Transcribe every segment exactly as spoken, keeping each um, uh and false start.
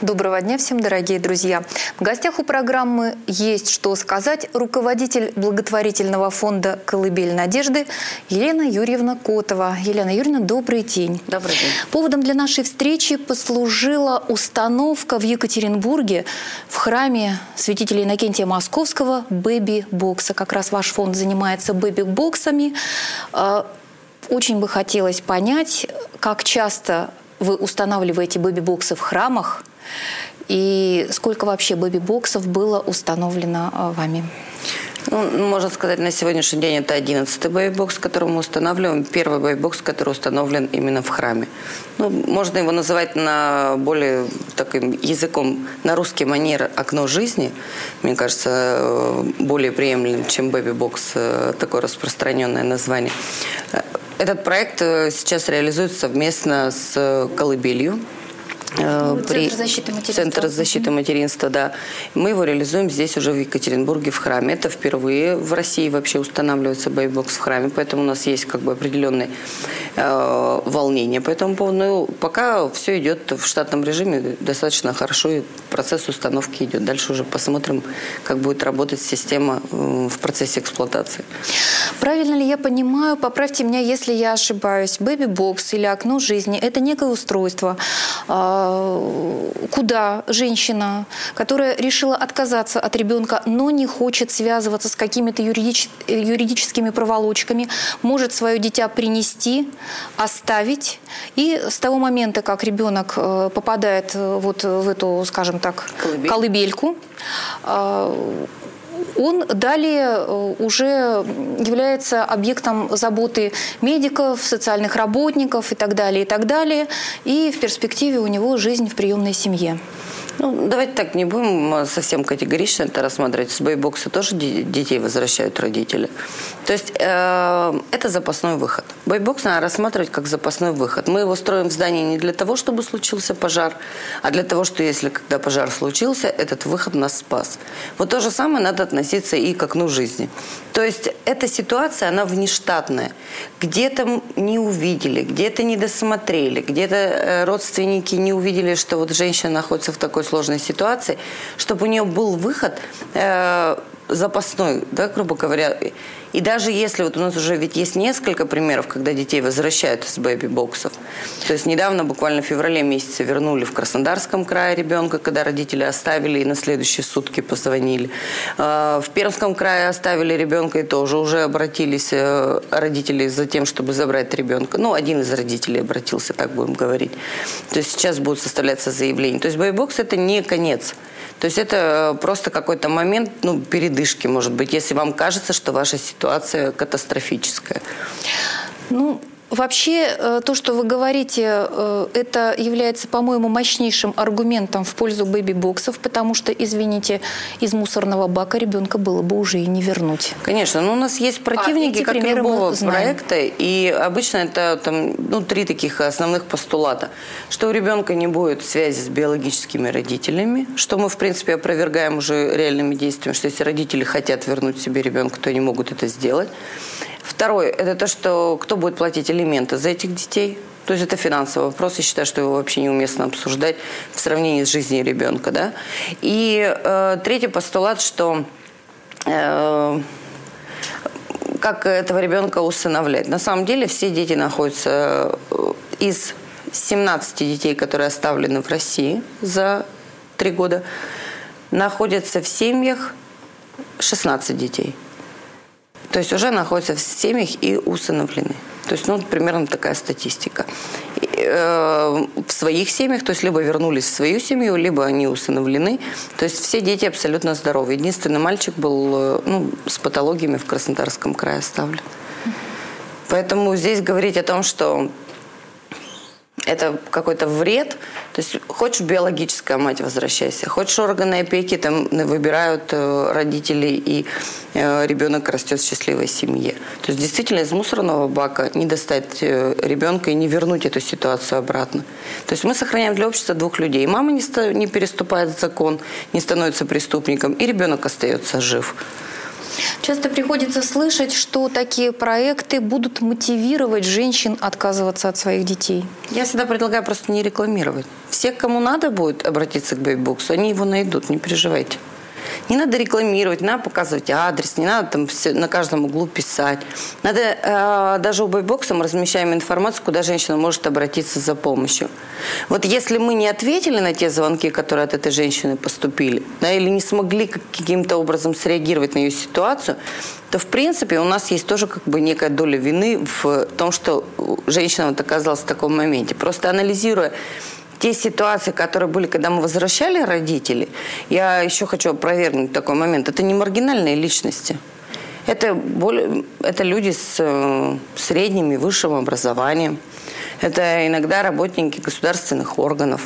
Доброго дня всем, дорогие друзья. В гостях у программы «Есть что сказать» руководитель благотворительного фонда «Колыбель надежды» Елена Юрьевна Котова. Елена Юрьевна, добрый день. Добрый день. Поводом для нашей встречи послужила установка в Екатеринбурге в храме святителя Иннокентия Московского бэби-бокса. Как раз ваш фонд занимается бэби-боксами. Очень бы хотелось понять, как часто вы устанавливаете бэби-боксы в храмах и сколько вообще бэби-боксов было установлено вами? Ну, можно сказать, на сегодняшний день это одиннадцатый бэби-бокс, который мы устанавливаем. Первый бэби-бокс, который установлен именно в храме. Ну, можно его называть на более таким языком, на русский манер «окно жизни». Мне кажется, более приемлемым, чем бэби-бокс, такое распространенное название. Этот проект сейчас реализуется совместно с «Колыбелью». Ну, при Центр защиты материнства. Центр защиты материнства, да. Мы его реализуем здесь уже в Екатеринбурге в храме. Это впервые в России вообще устанавливается бэби-бокс в храме, поэтому у нас есть как бы определенные э, волнения по этому поводу. Но пока все идет в штатном режиме достаточно хорошо, и процесс установки идет. Дальше уже посмотрим, как будет работать система э, в процессе эксплуатации. Правильно ли я понимаю, поправьте меня, если я ошибаюсь, бэби-бокс или окно жизни – это некое устройство, куда женщина, которая решила отказаться от ребенка, но не хочет связываться с какими-то юридич... юридическими проволочками, может свое дитя принести, оставить, и с того момента, как ребенок попадает вот в эту, скажем так, Колыбель. колыбельку, он далее уже является объектом заботы медиков, социальных работников и так далее, и так далее. И в перспективе у него жизнь в приемной семье. Ну, давайте так, не будем совсем категорично это рассматривать. С бэби-бокса тоже детей возвращают родители. То есть э, это запасной выход. Бэби-бокс надо рассматривать как запасной выход. Мы его строим в здании не для того, чтобы случился пожар, а для того, что если когда пожар случился, этот выход нас спас. Вот то же самое надо относиться и к окну жизни. То есть эта ситуация, она внештатная. Где-то не увидели, где-то не досмотрели, где-то родственники не увидели, что вот женщина находится в такой сложной ситуации, чтобы у нее был выход э, запасной, да, грубо говоря. И даже если вот у нас уже ведь есть несколько примеров, когда детей возвращают из бэби-боксов. То есть недавно, буквально в феврале месяце, вернули в Краснодарском крае ребенка, когда родители оставили и на следующие сутки позвонили. В Пермском крае оставили ребенка и тоже уже обратились родители за тем, чтобы забрать ребенка. Ну, один из родителей обратился, так будем говорить. То есть сейчас будут составляться заявления. То есть бэби-бокс – это не конец. То есть это просто какой-то момент, ну, передышки, может быть, если вам кажется, что ваша ситуация катастрофическая. Ну, вообще, то, что вы говорите, это является, по-моему, мощнейшим аргументом в пользу бэби-боксов, потому что, извините, из мусорного бака ребенка было бы уже и не вернуть. Конечно, но у нас есть противники, а, как и любого проекта, и обычно это там, ну, три таких основных постулата. Что у ребенка не будет связи с биологическими родителями, что мы, в принципе, опровергаем уже реальными действиями, что если родители хотят вернуть себе ребенка, то они могут это сделать. Второе, это то, что кто будет платить алименты за этих детей. То есть это финансовый вопрос. Я считаю, что его вообще неуместно обсуждать в сравнении с жизнью ребенка. Да? И э, третий постулат, что э, как этого ребенка усыновлять. На самом деле все дети находятся из семнадцати детей, которые оставлены в России за три года, находятся в семьях шестнадцать детей. То есть уже находятся в семьях и усыновлены. То есть, ну, примерно такая статистика. И, э, в своих семьях, то есть, либо вернулись в свою семью, либо они усыновлены. То есть, все дети абсолютно здоровы. Единственный мальчик был, ну, с патологиями в Краснодарском крае оставлен. Поэтому здесь говорить о том, что это какой-то вред. То есть, хочешь биологическая мать, возвращайся. Хочешь органы опеки, там выбирают родители, и ребенок растет в счастливой семье. То есть, действительно, из мусорного бака не достать ребенка и не вернуть эту ситуацию обратно. То есть, мы сохраняем для общества двух людей. Мама не, не переступает закон, не становится преступником, и ребенок остается жив. Часто приходится слышать, что такие проекты будут мотивировать женщин отказываться от своих детей. Я всегда предлагаю просто не рекламировать. Все, кому надо будет обратиться к бэби-боксу, они его найдут, не переживайте. Не надо рекламировать, не надо показывать адрес, не надо там все, на каждом углу писать. Надо, э, даже у бэби-бокса мы размещаем информацию, куда женщина может обратиться за помощью. Вот если мы не ответили на те звонки, которые от этой женщины поступили, да, или не смогли каким-то образом среагировать на ее ситуацию, то в принципе у нас есть тоже как бы некая доля вины в том, что женщина вот оказалась в таком моменте. Просто анализируя те ситуации, которые были, когда мы возвращали родителей, я еще хочу опровергнуть такой момент. Это не маргинальные личности. Это, более, это люди с средним и высшим образованием. Это иногда работники государственных органов.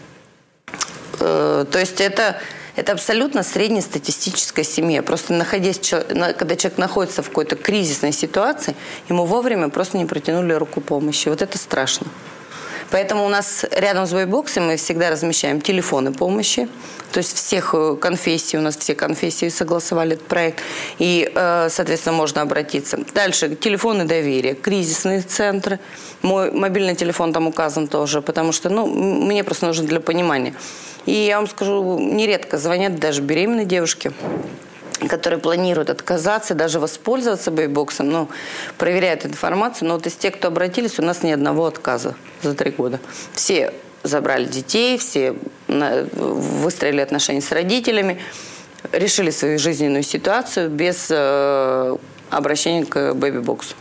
То есть это, это абсолютно среднестатистическая семья. Просто находясь, когда человек находится в какой-то кризисной ситуации, ему вовремя просто не протянули руку помощи. Вот это страшно. Поэтому у нас рядом с бэби-боксом мы всегда размещаем телефоны помощи. То есть всех конфессий, у нас все конфессии согласовали этот проект. И, соответственно, можно обратиться. Дальше телефоны доверия, кризисные центры. Мой мобильный телефон там указан тоже, потому что, ну, мне просто нужно для понимания. И я вам скажу, нередко звонят даже беременные девушки, которые планируют отказаться, даже воспользоваться бэби-боксом, ну, проверяют информацию. Но вот из тех, кто обратились, у нас ни одного отказа за три года. Все забрали детей, все выстроили отношения с родителями, решили свою жизненную ситуацию без э, обращения к бэби-боксу.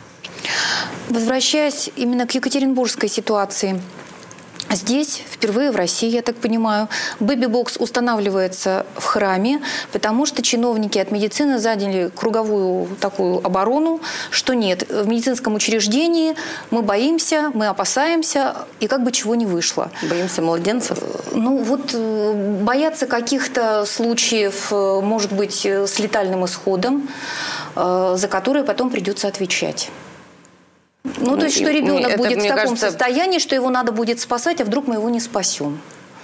Возвращаясь именно к екатеринбургской ситуации, здесь, впервые в России, я так понимаю, бэби-бокс устанавливается в храме, потому что чиновники от медицины заняли круговую такую оборону, что нет, в медицинском учреждении мы боимся, мы опасаемся, и как бы чего не вышло. Боимся младенцев? Ну вот боятся каких-то случаев, может быть, с летальным исходом, за которые потом придется отвечать. Ну, то есть, что ребенок это, будет в таком кажется... состоянии, что его надо будет спасать, а вдруг мы его не спасем.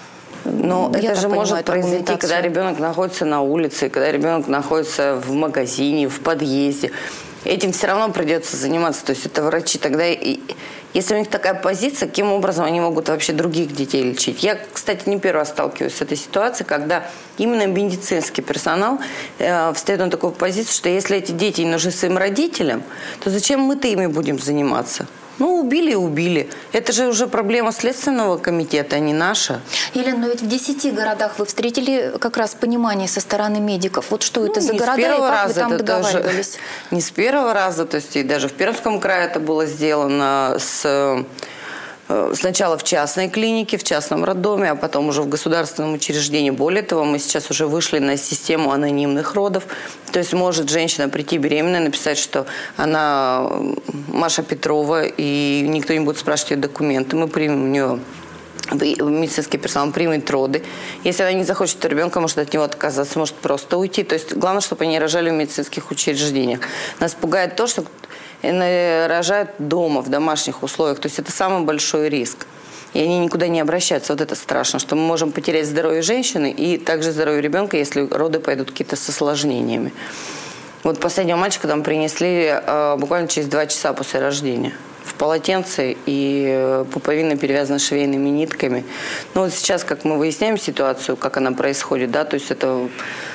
Но Я это же может произойти, когда ребенок находится на улице, когда ребенок находится в магазине, в подъезде. Этим все равно придется заниматься. То есть это врачи. Тогда, и, если у них такая позиция, каким образом они могут вообще других детей лечить? Я, кстати, не первый раз сталкиваюсь с этой ситуацией, когда именно медицинский персонал э, встает на такую позицию, что если эти дети нужны своим родителям, то зачем мы-то ими будем заниматься? Ну, убили и убили. Это же уже проблема Следственного комитета, а не наша. Елена, но ведь в десяти городах вы встретили как раз понимание со стороны медиков. Вот что ну, это за города и как вы там договаривались? Даже, не с первого раза, то есть и даже в Пермском крае это было сделано с... Сначала в частной клинике, в частном роддоме, а потом уже в государственном учреждении. Более того, мы сейчас уже вышли на систему анонимных родов. То есть может женщина прийти беременная, написать, что она Маша Петрова, и никто не будет спрашивать ее документы. Мы примем у нее, медицинский персонал примет роды. Если она не захочет ребенка, может от него отказаться, может просто уйти. То есть главное, чтобы они рожали в медицинских учреждениях. Нас пугает то, что рожают дома, в домашних условиях. То есть это самый большой риск. И они никуда не обращаются. Вот это страшно, что мы можем потерять здоровье женщины и также здоровье ребенка, если роды пойдут какие-то с осложнениями. Вот последнего мальчика там принесли э, буквально через два часа после рождения. В полотенце и пуповина перевязана швейными нитками. Ну вот сейчас, как мы выясняем ситуацию, как она происходит, да, то есть это...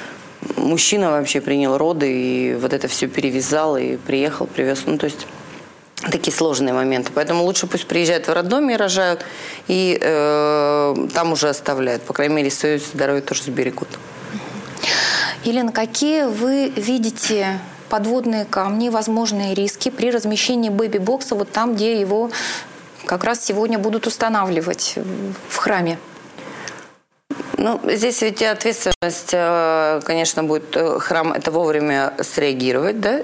Мужчина вообще принял роды и вот это все перевязал и приехал, привез. Ну, то есть такие сложные моменты. Поэтому лучше пусть приезжают в роддоме и рожают, и э, там уже оставляют. По крайней мере, свое здоровье тоже сберегут. Елена, какие вы видите подводные камни, возможные риски при размещении бэби-бокса вот там, где его как раз сегодня будут устанавливать в храме? Ну, здесь ведь ответственность, конечно, будет храм это вовремя среагировать, да.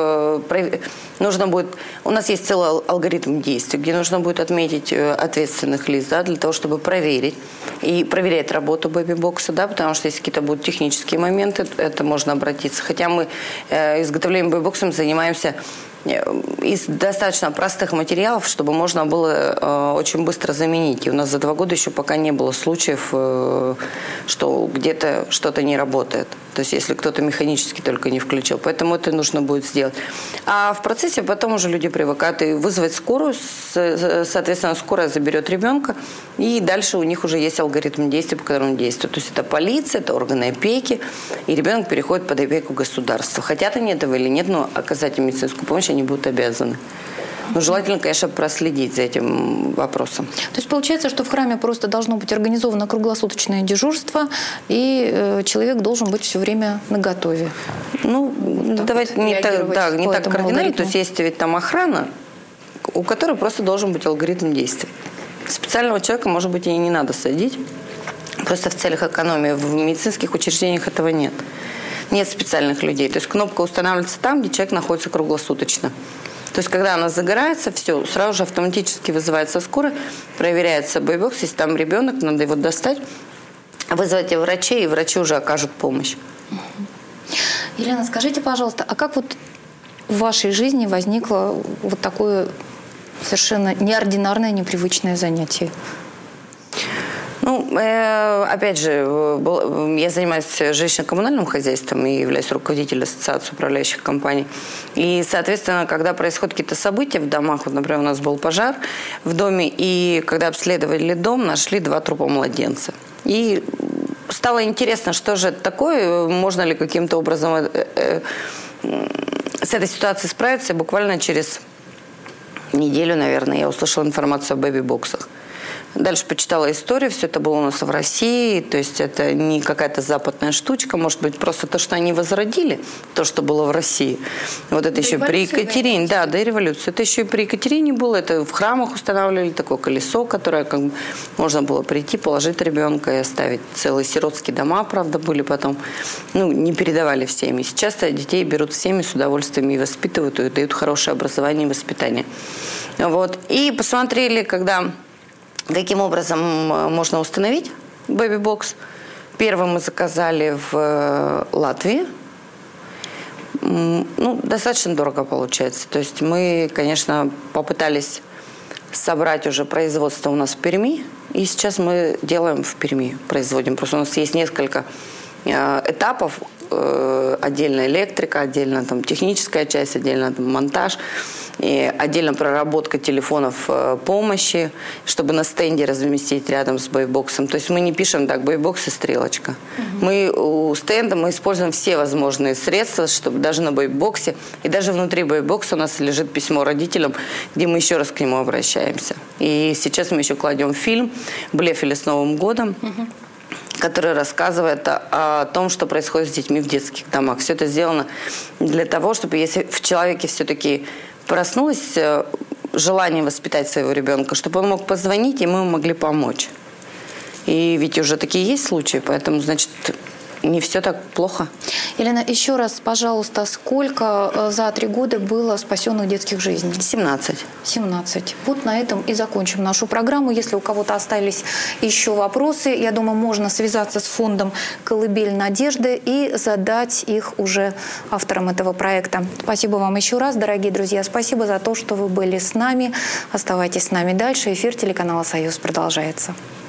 Нужно будет, у нас есть целый алгоритм действий, где нужно будет отметить ответственных лиц, да, для того, чтобы проверить и проверять работу бэби-бокса, да, потому что если какие-то будут технические моменты, это можно обратиться. Хотя мы изготовлением бэби-бокса занимаемся из достаточно простых материалов, чтобы можно было э, очень быстро заменить. И у нас за два года еще пока не было случаев, э, что где-то что-то не работает. То есть если кто-то механически только не включил. Поэтому это нужно будет сделать. А в процессе потом уже люди привыкают и вызвать скорую. Соответственно, скорая заберет ребенка. И дальше у них уже есть алгоритм действий, по которому действуют. То есть это полиция, это органы опеки. И ребенок переходит под опеку государства. Хотят они этого или нет, но оказать им медицинскую помощь они будут обязаны. Но желательно, конечно, проследить за этим вопросом. То есть получается, что в храме просто должно быть организовано круглосуточное дежурство, и э, человек должен быть все время наготове. Ну, вот давайте не так, да, не так кардинально. Алгоритму. То есть есть ведь там охрана, у которой просто должен быть алгоритм действий. Специального человека, может быть, и не надо садить. Просто в целях экономии. В медицинских учреждениях этого нет. Нет специальных людей. То есть кнопка устанавливается там, где человек находится круглосуточно. То есть, когда она загорается, все, сразу же автоматически вызывается скорая, проверяется бэби-бокс, если там ребенок, надо его достать, вызвать врачей, и врачи уже окажут помощь. Елена, скажите, пожалуйста, а как вот в вашей жизни возникло вот такое совершенно неординарное, непривычное занятие? Ну, э, опять же, я занимаюсь жилищно-коммунальным хозяйством и являюсь руководителем ассоциации управляющих компаний. И, соответственно, когда происходят какие-то события в домах, вот, например, у нас был пожар в доме, и когда обследовали дом, нашли два трупа младенца. И стало интересно, что же это такое, можно ли каким-то образом э, э, с этой ситуацией справиться. И буквально через неделю, наверное, я услышала информацию о бэби-боксах. Дальше почитала историю, все это было у нас в России, то есть это не какая-то западная штучка, может быть, просто то, что они возродили, то, что было в России. Вот это до еще при Екатерине, да, до революции. Это еще и при Екатерине было, это в храмах устанавливали такое колесо, которое как бы можно было прийти, положить ребенка и оставить. Целые сиротские дома, правда, были потом, ну, не передавали в семьи. Сейчас детей берут в семьи с удовольствием и воспитывают, и дают хорошее образование и воспитание. Вот. И посмотрели, когда... Каким образом можно установить бэби-бокс? Первым мы заказали в Латвии. Ну, достаточно дорого получается. То есть мы, конечно, попытались собрать уже производство у нас в Перми. И сейчас мы делаем в Перми, производим. Просто у нас есть несколько этапов. Отдельно электрика, отдельно там техническая часть, отдельно там монтаж. И отдельно проработка телефонов помощи, чтобы на стенде разместить рядом с бэйбоксом. То есть мы не пишем так бэйбокс и стрелочка. Угу. Мы у стенда мы используем все возможные средства, чтобы даже на бэйбоксе и даже внутри бэйбокса у нас лежит письмо родителям, где мы еще раз к нему обращаемся. И сейчас мы еще кладем фильм «Блефели с Новым годом», угу, который рассказывает о, о том, что происходит с детьми в детских домах. Все это сделано для того, чтобы если в человеке все-таки проснулось желание воспитать своего ребенка, чтобы он мог позвонить, и мы ему могли помочь. И ведь уже такие есть случаи, поэтому, значит, не все так плохо. Елена, еще раз, пожалуйста, сколько за три года было спасенных детских жизней? семнадцать. семнадцать. Вот на этом и закончим нашу программу. Если у кого-то остались еще вопросы, я думаю, можно связаться с фондом «Колыбель надежды» и задать их уже авторам этого проекта. Спасибо вам еще раз, дорогие друзья. Спасибо за то, что вы были с нами. Оставайтесь с нами дальше. Эфир телеканала «Союз» продолжается.